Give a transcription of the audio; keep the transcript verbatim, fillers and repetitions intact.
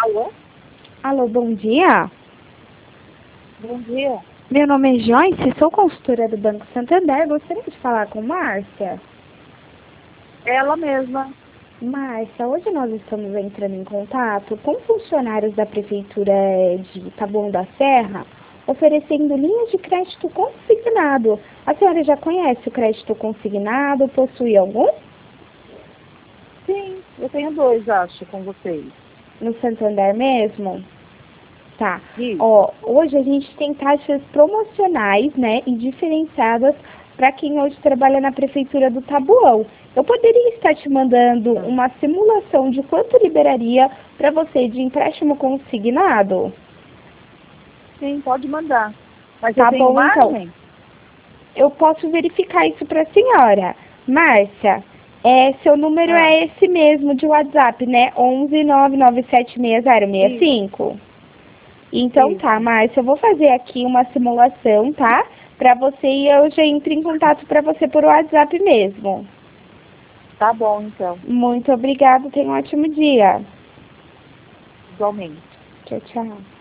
Alô? Alô, bom dia. Bom dia. Meu nome é Joyce, sou consultora do Banco Santander. Gostaria de falar com Márcia. Ela mesma. Márcia, hoje nós estamos entrando em contato com funcionários da Prefeitura de Taboão da Serra, oferecendo linhas de crédito consignado. A senhora já conhece o crédito consignado? Possui algum? Sim, eu tenho dois, acho, com vocês. No Santander mesmo? Tá. Isso. Ó, hoje a gente tem taxas promocionais, né, e diferenciadas para quem hoje trabalha na Prefeitura do Taboão. Eu poderia estar te mandando uma simulação de quanto liberaria para você de empréstimo consignado? Sim, pode mandar. Mas eu Tá tenho bom, então. margem? Eu posso verificar isso para a senhora. Márcia, é, seu número Ah, é esse mesmo de WhatsApp, né? onze nove nove sete seis zero seis isso, cinco. Então tá, isso. Márcia, eu vou fazer aqui uma simulação, tá? Pra você e eu já entro em contato pra você por WhatsApp mesmo. Tá bom, então. Muito obrigada, tenha um ótimo dia. Igualmente. Tchau, tchau.